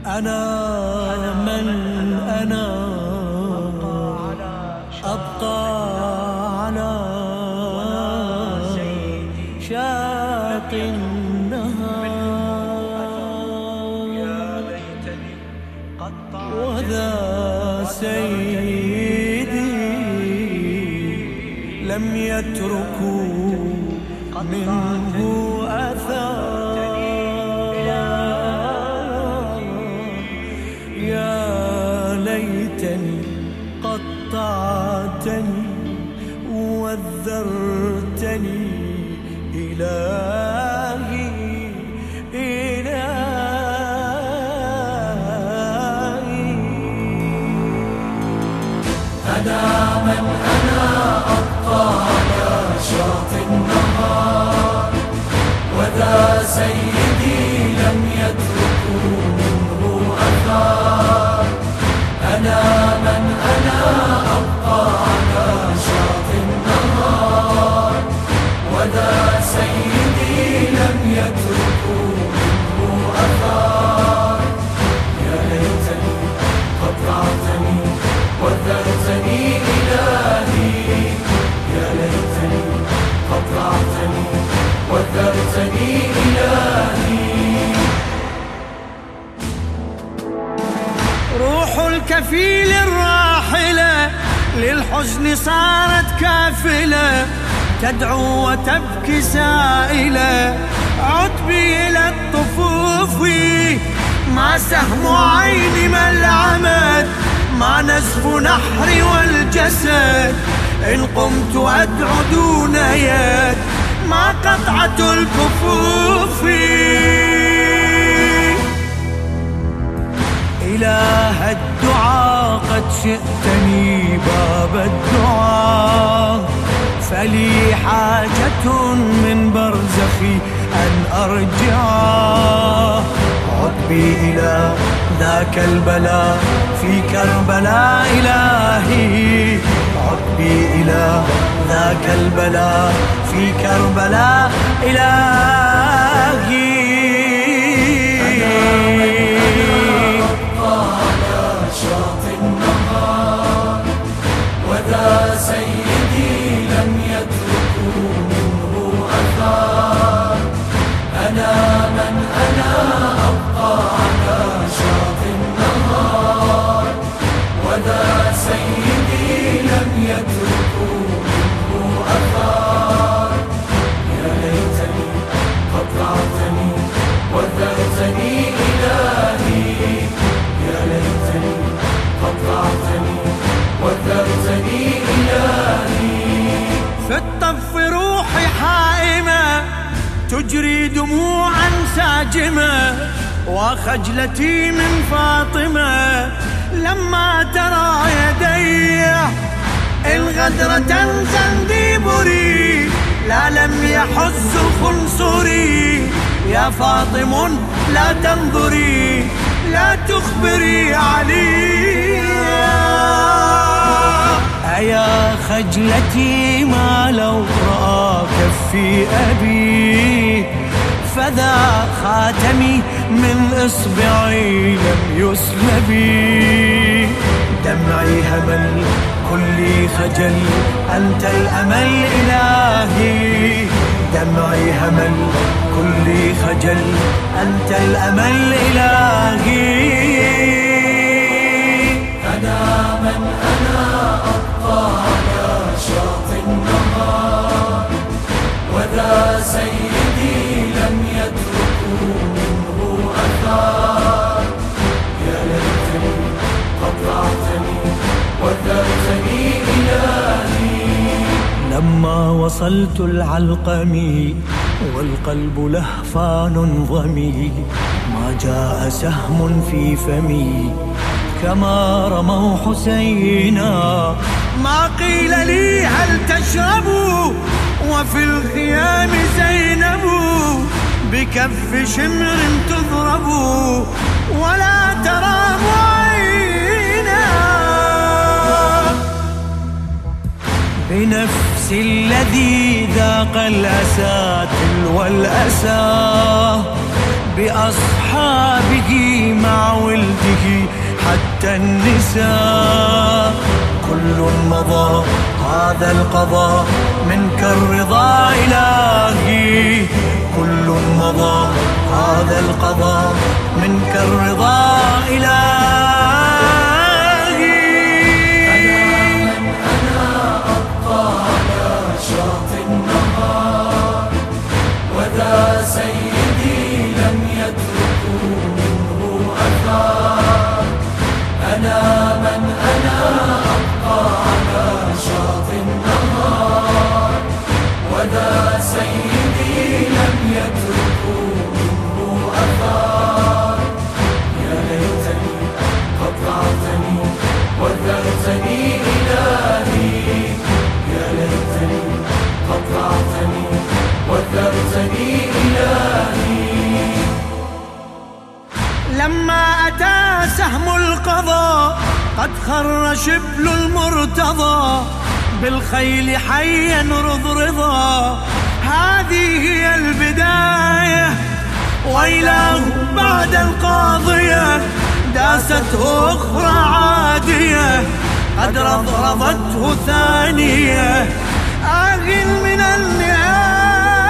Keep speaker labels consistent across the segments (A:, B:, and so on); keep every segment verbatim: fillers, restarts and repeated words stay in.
A: أنا من أنا أبقى على شاطئ النهار، وذا سيدي لم يتركوا منه أثر. يا ليتني قطعتني وذرتني إلهي إلهي.
B: أنا من أنا أبقى على شاطئ النهار، وذا سيدي لم يتركوا منه أثر. أنا من أنا أبقى على شاطئ النهار، وذا سيدي لم يتركوا منه أثر. يا ليتني قطعتني وذرتني إلهي، يا ليتني قطعتني وذرتني إلهي.
A: روح الكفيل الراحلة للحزن صارت كافلة، تدعو وتبكي سائلة، عد بي إلى الطفوف. ما سهم عيني ما العمد، ما نزف نحري والجسد. إن قمت أدعو دون يد، ما قطعة الكفوف. إله الدعاء قد شئتني باب الدعاء، فلي حاجة من برزخي أن أرجع. عد بي إلى ذاك البلاء في كربلاء إلهي، عد بي إلى ذاك البلاء في كربلاء إلهي.
B: وذا سيدي لم يتركوا منه أثر. أنا من أنا أبقى على شاطئ النهار، وذا سيدي لم يتركوا منه أثر. يا ليتني قطعتني وذرتني إلهي، يا ليتني قطعتني وذرتني إلهي.
A: في الطف روحي حائمة تجري دموعا ساجمة، وخجلتي من فاطمة لما ترى يدي الغدرة زنديبري. لا لم يحز خنصري، يا فاطم لا تنظري، لا تخبري علي. أيا خجلتي ما لو رأى كفي أبي، فذا خاتمي من إصبعي لم يسلبي. دمعي همل كلي خجل أنت الأمل إلهي، دمعي همل كلي خجل أنت الأمل إلهي.
B: أنا من أنا أبقى على شاطئ النهار، وذا سيدي لم يتركوا منه أثر. يا ليتني قطعتني وذرتني إلهي.
A: لما وصلت العلقمي والقلب لهفان ضمي، ما جاء سهم في فمي كما رموا حسينا. ما قيل لي هل تشربوا، وفي الخيام زينب بكف شمر تضرب، ولا ترام عينا. بنفس الذي ذاق الأسى تلو الأسى، بأصحابه مع ولده حتى النساء. كل مضى هذا القضاء منك الرضا إلهي، كل مضى هذا القضاء منك الرضا إلهي.
B: أنا من أنا أبقى على شاطئ النهار، وذا سيدي لم يتركوا منه أثار. أنا من أنا أبقى على شاطئ النهار، وذا سيدي لم يتركوا منه أثار. يا ليتني قطعتني وذرتني إلهي، يا ليتني قطعتني وذرتني إلهي.
A: لما أتى سهم القضاء قد خر شبل المرتضى، بالخيل حيا رضرضا. هذه هي البداية، وإله بعد القاضية داسته أخرى عادية، قد رضرضته ثانية. آه من النهاية،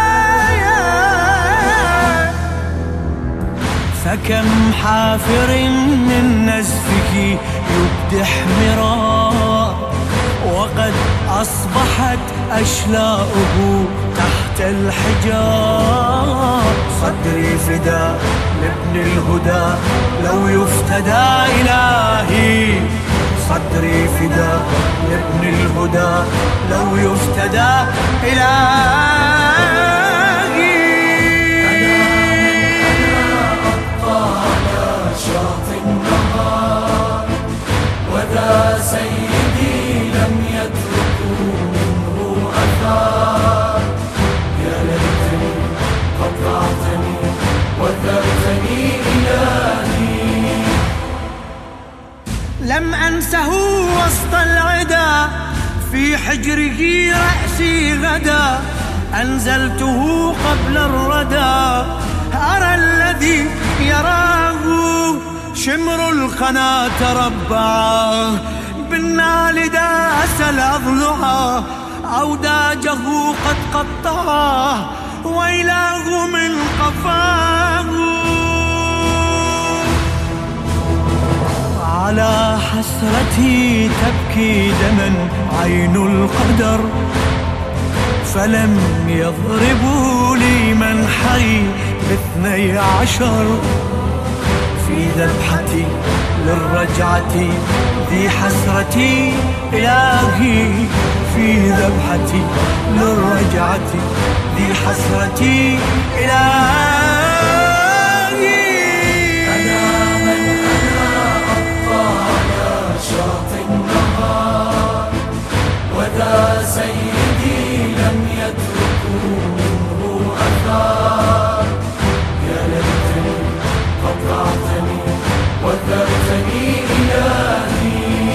A: فكم حافر من نزفه يبدح مرار، وقد أصبحت أشلاؤه تحت الحجار. صدري فداء لابن الهدى لو يفتدى إلهي، صدري فداء لابن الهدى لو يفتدى إلهي.
B: شاطئ النهار، وذا سيدي لم يتركوا منه أثار. يا ليتني قطعتني وذرتني إلهي.
A: لم أنسه وسط العدا، في حجره رأسي غدا. أنزلته قبل الردى، أرى الذي يراه. شمر الخنا تربعا، بالنال داس الأضلعا. أوداجه قد قطعا، ويلاه من قفاه. على حسرتي تبكي دما عين القدر، فلم يضربوا لي منحري باثني عشر. في ذبحتي للرجعة ذي حسرتي إلهي، في ذبحتي للرجعة ذي حسرتي إلهي.
B: أنا من أنا أبقى على شاطئ النهار، وذا سيدي لم يتركوا منه أثار. يا ليتني قطعتني وذرتني إلهي.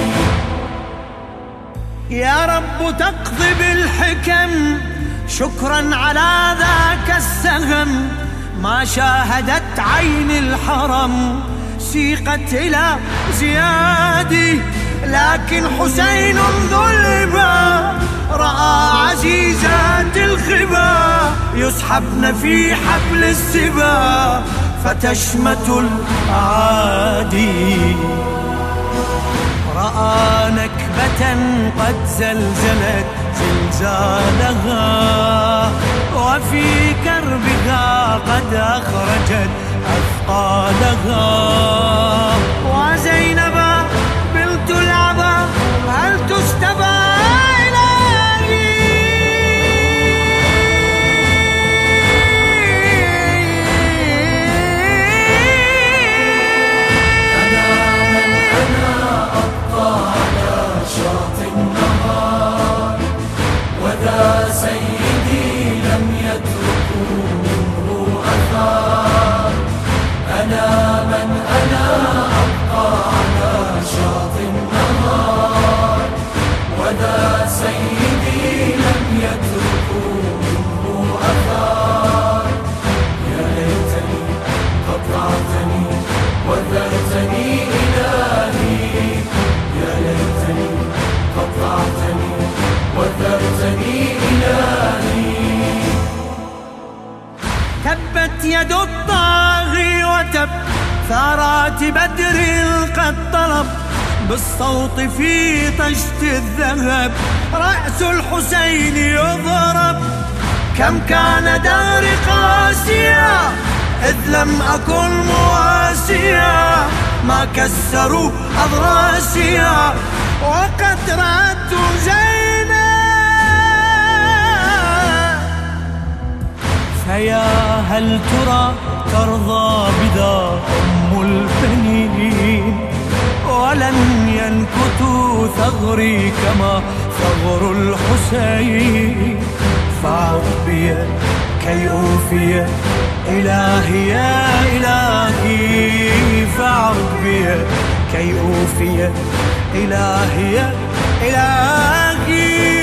A: يا رب تقضي بالحكم، شكرا على ذاك السهم. ما شاهدت عين الحرم سيقت إلى زيادي، لكن حسين ذو الهبة رأى عزيزات الخبا يسحبن في حبل السبا، فتشمت الأعادي. رأى نكبة قد زلزلت زلزالها، وفي كربها قد أخرجت أثقالها. وزينب بنت العبا هل تستبى
B: سيدي لم يتركوا منه أثار. أنا من أنا أبقى على
A: تبت يد الطاغي وتب ثارات بدر قد طلب بالصوت في طشت الذهب رأس الحسين يضرب. كم كان دهر قاسيا إذ لم أكن مواسيا ما كسروا أضراسيا وقد رأت زينب. فيا هل ترى ترضى بذا أم البنين ولن ينكتوا ثغري كما ثغر الحسين. فاعد بي كي أوفي إلهي يا إلهي فاعد بي كي أوفي إلهي يا إلهي.